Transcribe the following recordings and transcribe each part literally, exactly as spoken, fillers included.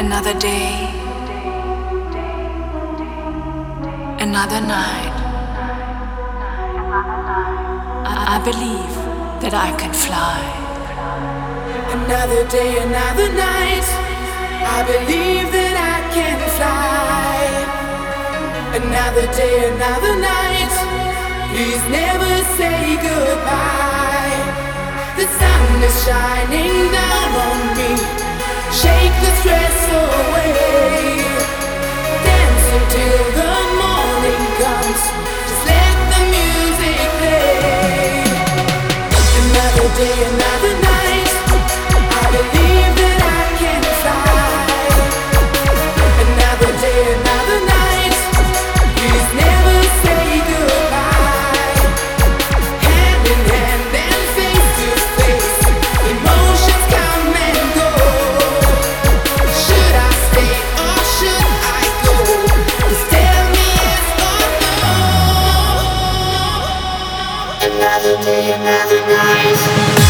Another day, another night. I, I believe that I can fly. Another day, another night. I believe that I can fly. Another day, another night. Please never say goodbye. The sun is shining down on me. Shake the stress away. Dance until the morning comes. Just let the music play. Another day, another night. I believe that I can fly. Another day, another night. Please never say goodbye. Hand in hand and face to face. Emotions come and go. Should I stay or should I go? Just tell me yes or no. Another day, another night.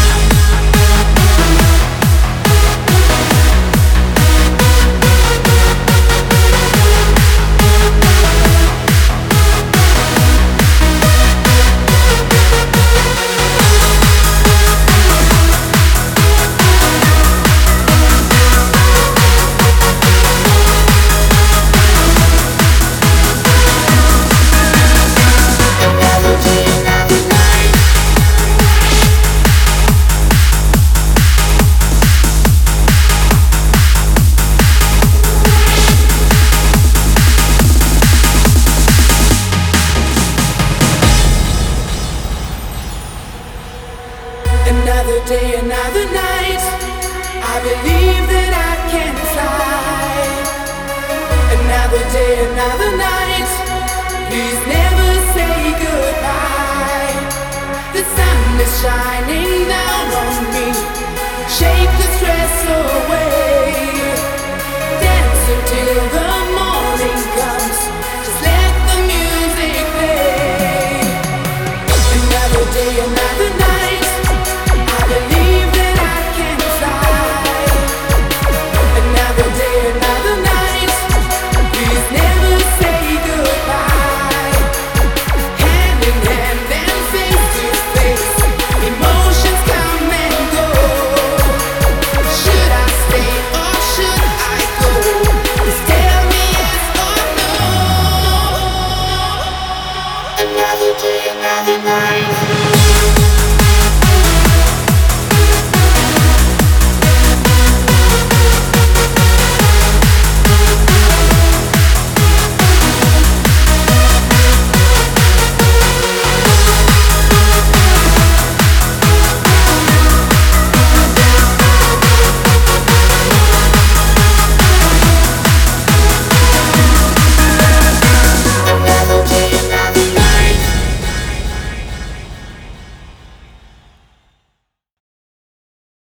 Another day, another night. I believe that I can fly. Another day, another night. Please never say goodbye. The sun is shining down.